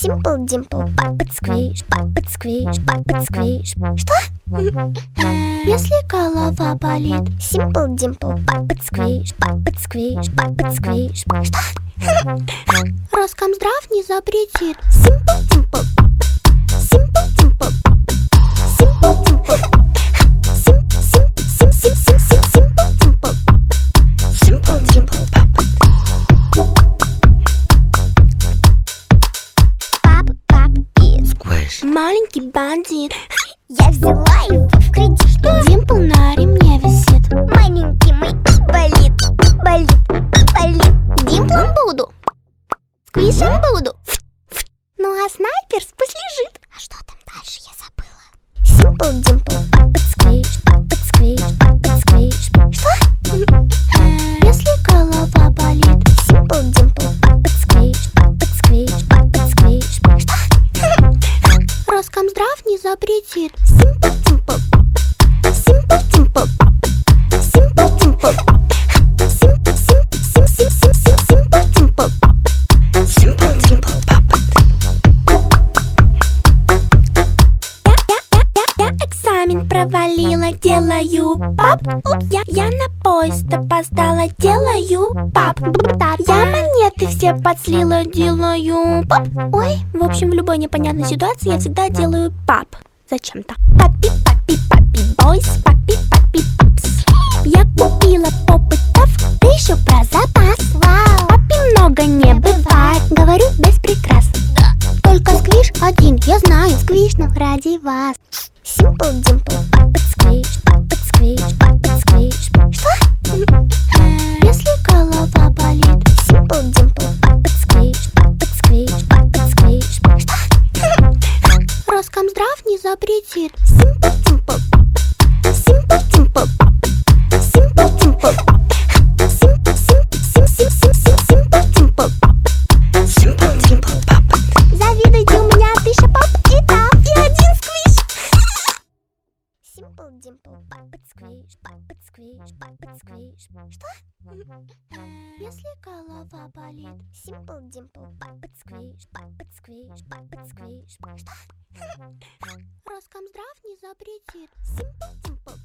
Simple Dimple, puppet squish, puppet squish, puppet squish. Что? Если голова болит. Simple Dimple, puppet squish, puppet squish, puppet squish. Что? Роскомздрав не запретит. Simple Dimple, Simple Dimple, Simple Dimple, Simple Dimple, Simple Dimple, puppet. Пап, пит. Маленький бандит. Я взяла его в кредит. Димпл на ремне висит. Маленький мой болит, болит, болит. Димплом буду, сквишем буду. Ну а снайперс пусть лежит. А что там дальше, я забыла. Simple Dimple, puppet squish, puppet squish, puppet squish. Что? Если голова болит. Simple Dimple, puppet squish, puppet squish, puppet squish. Что? Роскомздрав не запретит. Simple Dimple, Simple Dimple, Simple Dimple, Simple Dimple, Simple Dimple, puppet. Я экзамен провалила, делаю пап. Я на поезд опоздала, делаю пап. Я монеты все подслила, делаю пап. Ой, в общем, в любой непонятной ситуации я всегда делаю пап. Зачем-то. Папи, папи, папи, бойс, папи, папи, папс. Я купила попытов, ты еще про запас. Вау. Папи много не бывает, говорю без прикрас. Только сквиш один, я знаю, сквишну ради вас. Simple Dimple, puppet squish, puppet squish, puppet squish. Что? Если голова болит. Simple Dimple, puppet squish, puppet squish, puppet squish. Что? Роскомздрав не запретит. Simple Dimple, Simple Dimple, Simple Dimple, Simple Dimple, Simple Dimple, puppet. Завидуйте, у меня тысяча пап и тап, и один сквиш. Simple Dimple, puppet squish, puppet squish, puppet squish. Что? Если голова болит. Simple Dimple, puppet squish, puppet squish, puppet squish. Что? Роскомздрав не запретит. Simple Dimple,